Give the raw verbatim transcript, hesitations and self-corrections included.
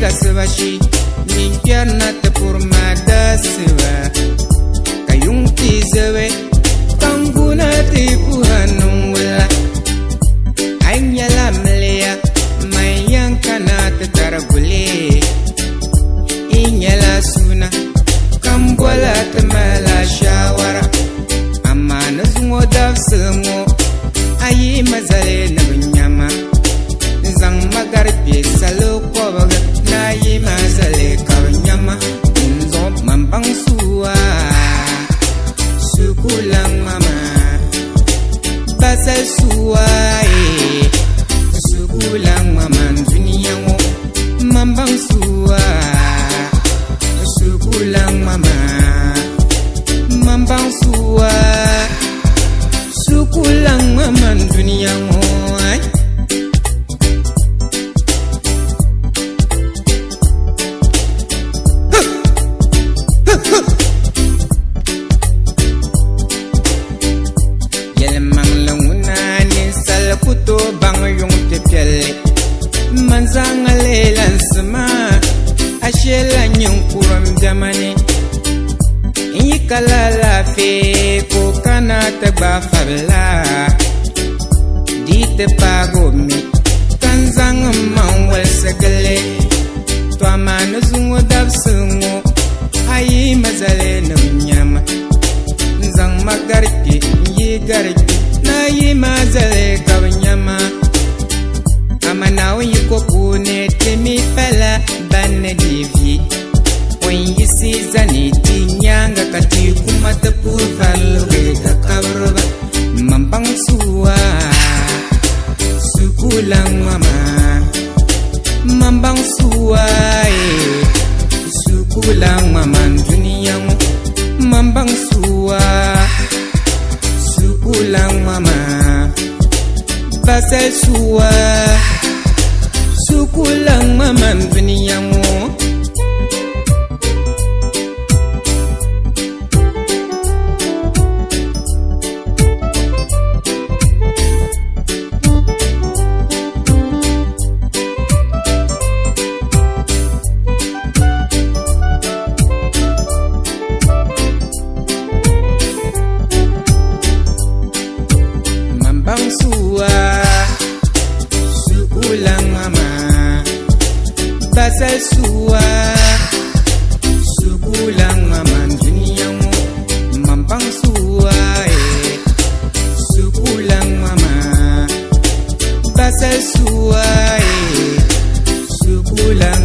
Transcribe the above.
ga sebashi min pierna te pour ma daswa kayung ti zewe kanguna ti puhanung wala anya la mleya mayan kana te taragule inya la suna kambwala te mala shawara amana zungo dafsengo ayi mazale na bunyama zang magarbe salo kobaga na yi mazale kawnyama nzo mambang suwa sukulang mama basal suwa eh sukulang mama dunia ngo mambang suwa sukulang mama mambang suwa sukulang mama dunia ngo kuto bang yung tepele manzanga lelan sama ashela nyung kuram jamane ikala la fe ko kana te ba fabla dite pago mi kanzang mangwel segale to amana zungo dabsungo ayi mazale no nyama zang magarki yi garki na yi mazale kawanyama amanawo yiko kune temi pala bane divi when you see zani tinyanga kati kumata purvalwe kakabroba mampang suwa sukulang mama mampang suwa eh sukulang mama dunia mampang suwa sukulang mama basal suwa sukulang mama dunia mo mambang suwa sukulang mama basal suwa sukulang mama dunia mo mambang suwa eh sukulang mama basal suwa eh sukulang